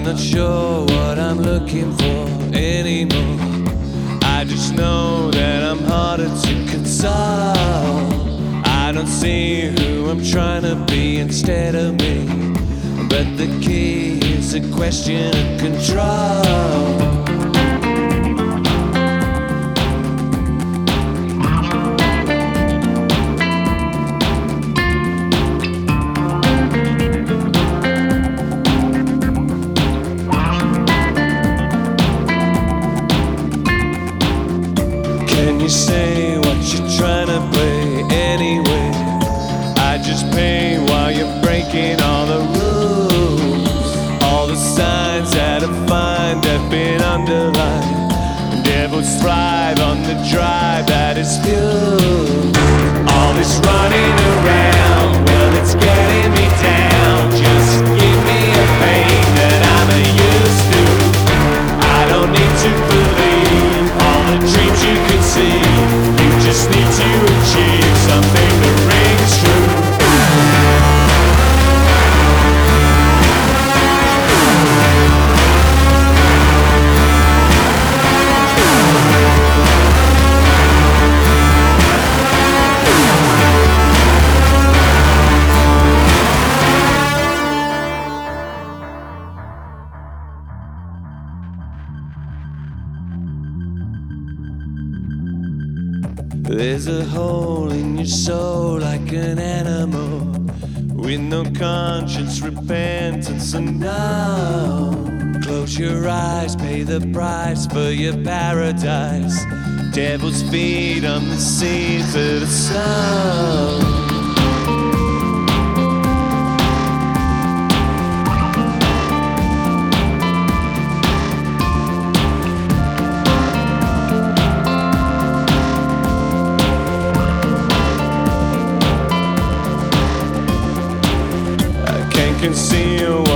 not sure what I'm looking for anymore. I just know that I'm harder to console. I don't see who I'm trying to be instead of me, but the key is a question of control. Can you say what you're trying to play anyway? I just pay while you're breaking all the rules. All the signs that I find have been underlined. Devils thrive on the drive that is fuel. All this running around, well, it's getting me down. Just give me a pain that I'm used to. I don't need to believe all the dreams you could see. You just need to achieve something that rings true. There's a hole in your soul like an animal, with no conscience, repentance, and no. Close your eyes, pay the price for your paradise. Devils feed on the seeds of the soul. Conceal